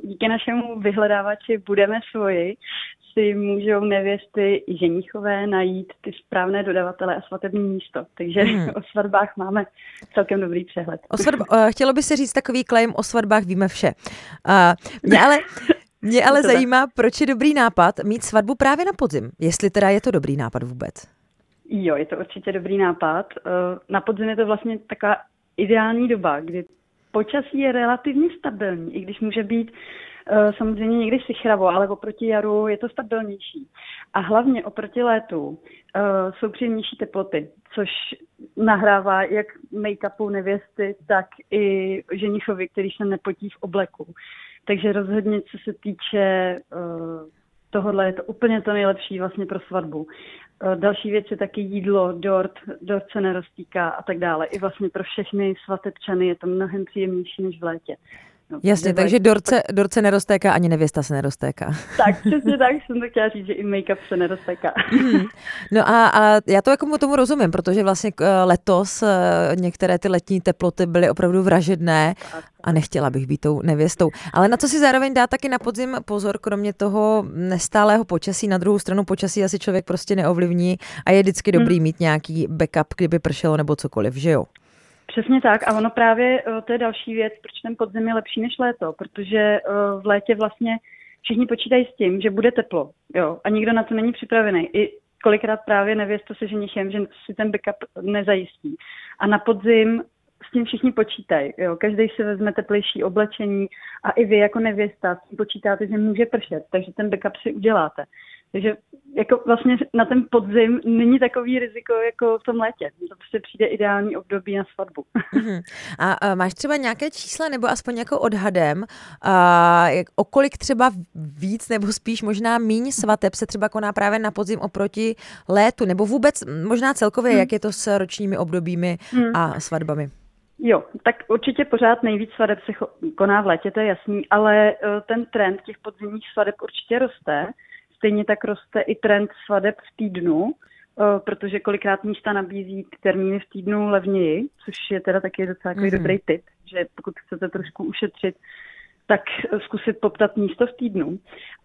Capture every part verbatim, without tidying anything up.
díky našemu vyhledávači Budeme svoji si můžou nevěsty i ženíchové najít ty správné dodavatele a svatební místo. Takže hmm. o svatbách máme celkem dobrý přehled. O svatb- chtělo by se říct takový claim, o svatbách víme vše. Uh, mě ale, mě ale zajímá, proč je dobrý nápad mít svatbu právě na podzim. Jestli teda je to dobrý nápad vůbec. Jo, je to určitě dobrý nápad. Na podzim je to vlastně taková ideální doba, kdy počasí je relativně stabilní, i když může být samozřejmě někdy sichravo, ale oproti jaru je to stabilnější. A hlavně oproti létu jsou příjemnější teploty, což nahrává jak make-upu nevěsty, tak i ženichovi, který se nepotí v obleku. Takže rozhodně, co se týče tohohle, je to úplně to nejlepší vlastně pro svatbu. Další věc je taky jídlo, dort, dort se neroztýká a tak dále. I vlastně pro všechny svatebčany je to mnohem příjemnější než v létě. No, jasně, takže dorce, dorce neroztéká, ani nevěsta se neroztéká. Tak, přesně tak, jsem to chtěla říct, že i make-up se neroztéká. Hmm. No a, a já to jako tomu rozumím, protože vlastně letos některé ty letní teploty byly opravdu vražedné a nechtěla bych být tou nevěstou. Ale na co si zároveň dá taky na podzim pozor, kromě toho nestálého počasí, na druhou stranu počasí asi člověk prostě neovlivní a je vždycky dobrý hmm. mít nějaký backup, kdyby pršelo nebo cokoliv, že jo? Přesně tak a ono právě, to je další věc, proč ten podzim je lepší než léto, protože v létě vlastně všichni počítají s tím, že bude teplo, jo, a nikdo na to není připravený. I kolikrát právě nevěsta se ženichem, že si ten backup nezajistí. A na podzim s tím všichni počítají, jo, každý si vezme teplejší oblečení a i vy jako nevěsta s tím počítáte, že může pršet, takže ten backup si uděláte. Takže jako vlastně na ten podzim není takový riziko jako v tom létě. To prostě přijde ideální období na svatbu. Uh-huh. A, a máš třeba nějaké čísla nebo aspoň jako odhadem, a, jak, o kolik třeba víc nebo spíš možná míň svateb se třeba koná právě na podzim oproti létu? Nebo vůbec možná celkově, hmm. jak je to s ročními obdobími hmm. a svatbami? Jo, tak určitě pořád nejvíc svadeb se koná v létě, to je jasný, ale ten trend těch podzimních svadeb určitě roste. Stejně tak roste i trend svadeb v týdnu, protože kolikrát místa nabízí termíny v týdnu levněji, což je teda taky docela takový mm-hmm. dobrý tip, že pokud chcete trošku ušetřit, tak zkusit poptat místo v týdnu.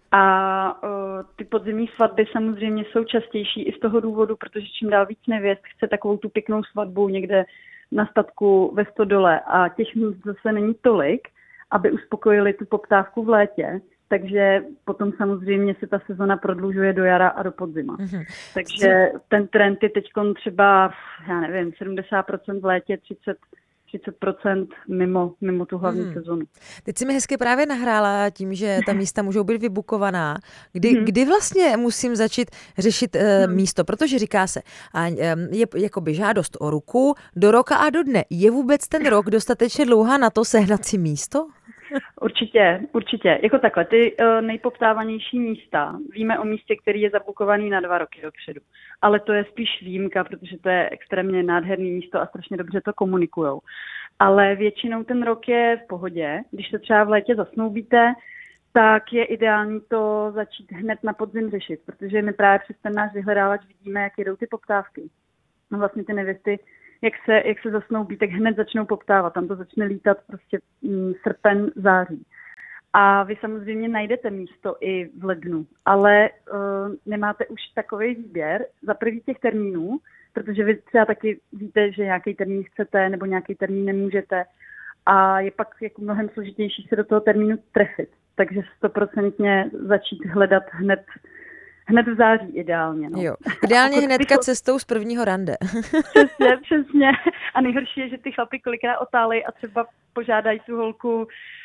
A uh, ty podzimní svatby samozřejmě jsou častější i z toho důvodu, protože čím dál víc nevěst chce takovou tu pěknou svatbu někde na statku ve stodole a těch míst zase není tolik, aby uspokojili tu poptávku v létě. Takže potom samozřejmě se ta sezona prodlužuje do jara a do podzima. Mm-hmm. Takže ten trend je teď třeba, já nevím, sedmdesát procent v létě, třicet procent mimo, mimo tu hlavní mm. sezonu. Teď si mi hezky právě nahrála tím, že ta místa můžou být vybukovaná. Kdy, mm. kdy vlastně musím začít řešit uh, mm. místo? Protože říká se, a, um, je jakoby žádost o ruku do roka a do dne. Je vůbec ten rok dostatečně dlouhá na to sehnat si místo? Určitě, určitě. Jako takhle, ty uh, nejpoptávanější místa, víme o místě, který je zabukovaný na dva roky dopředu. Ale to je spíš výjimka, protože to je extrémně nádherný místo a strašně dobře to komunikujou. Ale většinou ten rok je v pohodě. Když se třeba v létě zasnoubíte, tak je ideální to začít hned na podzim řešit, protože my právě přes ten náš vyhledávač vidíme, jak jedou ty poptávky. No vlastně ty nevěsty, jak se, jak se zasnoubí, tak hned začnou poptávat. Tam to začne lítat prostě mm, srpen, září. A vy samozřejmě najdete místo i v lednu, ale uh, nemáte už takový výběr za první těch termínů, protože vy třeba taky víte, že nějaký termín chcete nebo nějaký termín nemůžete a je pak jako mnohem složitější se do toho termínu trefit. Takže stoprocentně začít hledat hned Hned v září ideálně. No. Jo. Ideálně hnedka chlap... cestou z prvního rande. Přesně, přesně. A nejhorší je, že ty chlapi kolikrát otálejí a třeba požádají tu holku uh,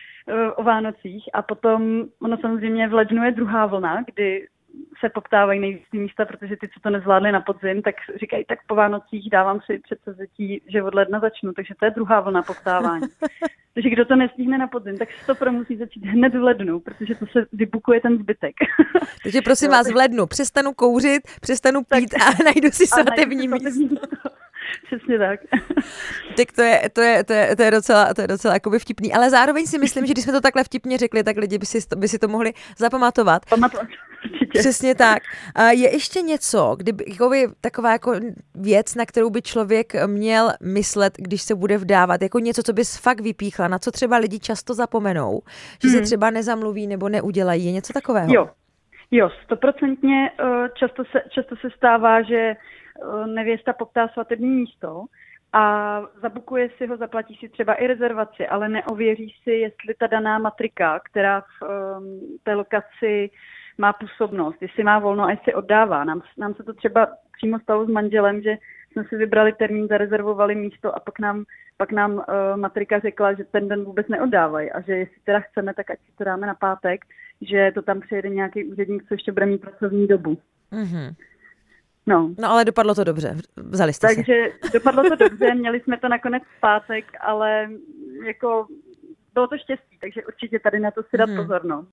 o Vánocích. A potom, ono samozřejmě v lednu je druhá vlna, kdy se poptávají nejvíc místa, protože ty, co to nezvládli na podzim, tak říkají, tak po Vánocích dávám si předsevzetí, že od ledna začnu. Takže to je druhá vlna poptávání. Takže kdo to nestihne na podzim, tak to pro musí začít hned v lednu, protože to se vybukuje ten zbytek. Takže prosím vás, v lednu přestanu kouřit, přestanu pít tak, a najdu si svatební místo. Přesně tak. Tak to je, to je, to je, to je docela, to je docela jakoby vtipný, ale zároveň si myslím, že když jsme to takhle vtipně řekli, tak lidi by si, by si to mohli zapamatovat. Pamatovat. určitě. Přesně tak. A je ještě něco, kdyby, jakoby, taková jako věc, na kterou by člověk měl myslet, když se bude vdávat, jako něco, co bys fakt vypíchla, na co třeba lidi často zapomenou, že hmm. se třeba nezamluví nebo neudělají, je něco takového? Jo, jo, stoprocentně často se, často se stává, že nevěsta poptá svatební místo a zabukuje si ho, zaplatí si třeba i rezervaci, ale neověří si, jestli ta daná matrika, která v um, té lokaci má působnost, jestli má volno a jestli oddává. Nám, nám se to třeba přímo stalo s manželem, že jsme si vybrali termín, zarezervovali místo a pak nám, pak nám uh, matrika řekla, že ten den vůbec neoddávají a že jestli teda chceme, tak ať si to dáme na pátek, že to tam přijede nějaký úředník, co ještě bude mít pracovní dobu. Mm-hmm. No. no ale dopadlo to dobře, vzali jste Takže se. dopadlo to dobře, měli jsme to nakonec v pátek, ale jako bylo to štěstí, takže určitě tady na to si dát hmm. pozor. No.